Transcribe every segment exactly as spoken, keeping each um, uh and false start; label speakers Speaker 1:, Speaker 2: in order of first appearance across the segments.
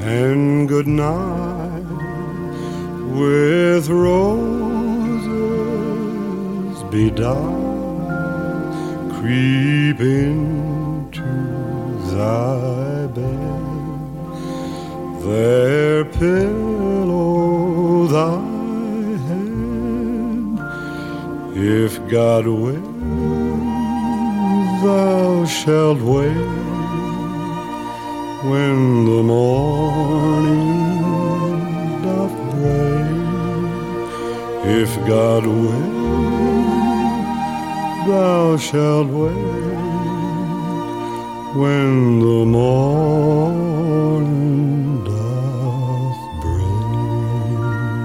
Speaker 1: and good night with roses bedight, creep into thy bed, there pillow thy head. If God will, thou shalt wake when the morning doth break. If God will, thou shalt wake when the morning doth break.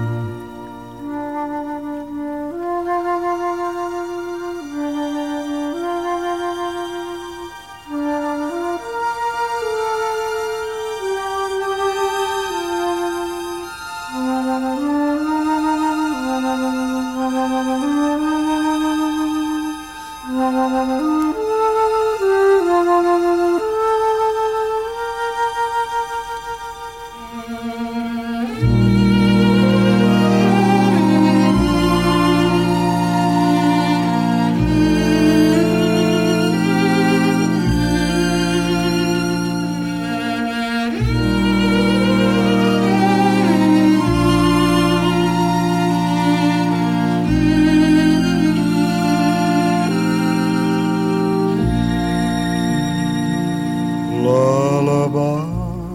Speaker 1: Lullaby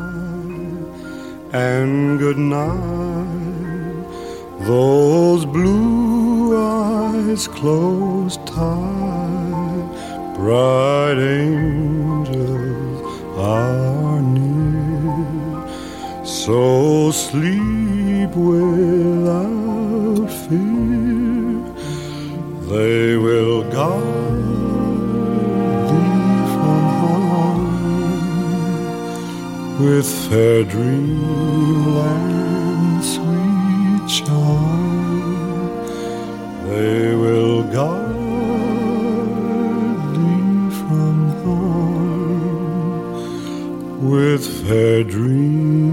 Speaker 1: and good night, those blue eyes close tight, bright angels are near, so sleep without fear, they will guide thee from harm with fair dreamland's sweet charm. They will guide thee from harm with fair dreamland's